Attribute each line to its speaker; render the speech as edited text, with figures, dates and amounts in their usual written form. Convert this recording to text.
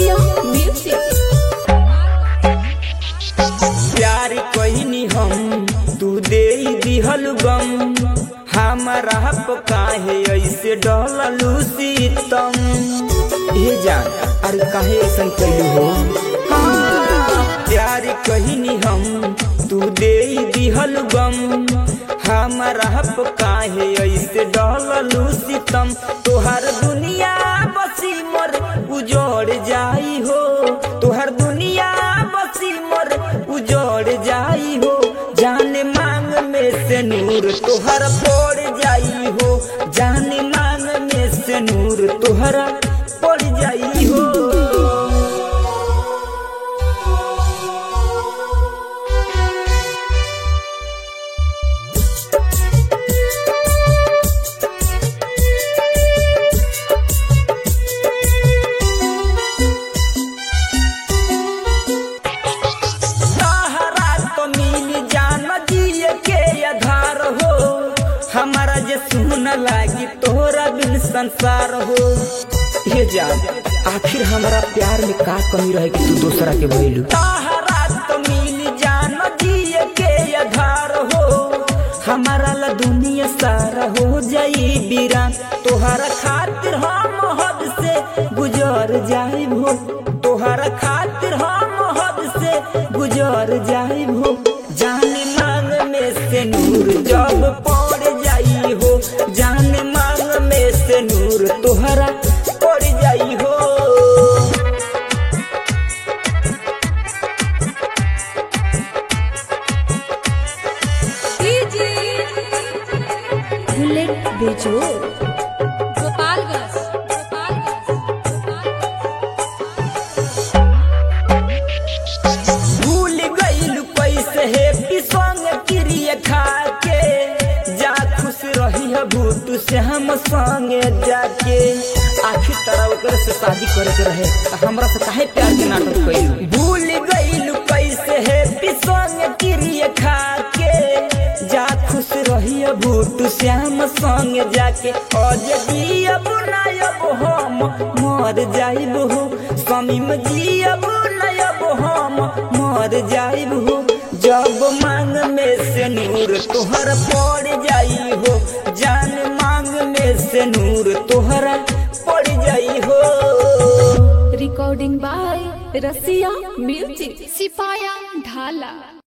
Speaker 1: रसिया म्यूजिक।
Speaker 2: प्यार कहिनी हम तू दे दिहल गम, हमारा काहे ऐसे डललू सीतम। ए जान अरे काहे ऐसा कइलू हो। प्यार कहिनी हम तू दे दिहल गम, हमारा काहे ऐसे डललू सीतम। तोहर दुनिया बसी मोर उजड़ जाई हो, तोहर दुनिया बसी मोर उजड़ जाई हो। जाने मांग में से नूर तोहरा पड़ जाई हो, जाने मांग में से नूर तोहरा पड़ जाई हो। हमारा जे सुन लागी तोहरा बिन संसार हो। ये जान आखिर हमारा प्यार में का कमी रहे कि तू दूसरा के भइलू। तोहरा तो मिल जान जिए के आधार हो, हमारा ला दुनिया सारा हो जाई बीरान। तोहरा खातिर हम हद से गुजर जाइब हो, तोहरा खातिर हम हद से गुजर जाइब हो। जाने मांग में से नूर जब पड़ जाई हो, जाने मांग में से नूर तोहरा पड़ जाई हो।
Speaker 1: बुलेट बेचो
Speaker 2: भूल गइल कैसे है पिसंग क्रिया खा के, जा खुश रही है भूत से हम संगे जाके। आखिर तरह ओकर से शादी करे के रहे, हमरा से काहे प्यार के नाटक कइलू। भूल गइल कैसे है पिसंग क्रिया खा के, जा खुश रही है भूत से हम संगे जाके। आज जियब नायब हम मर जाइब हो, समीम जियब नायब हम मर जाइब हो। जब मांग में से नूर तोहरा पड़ जाई हो, जान मांग में से नूर तोहरा पड़ जाई हो।
Speaker 1: रिकॉर्डिंग बाय रसिया म्यूजिक, सिपाया ढाला।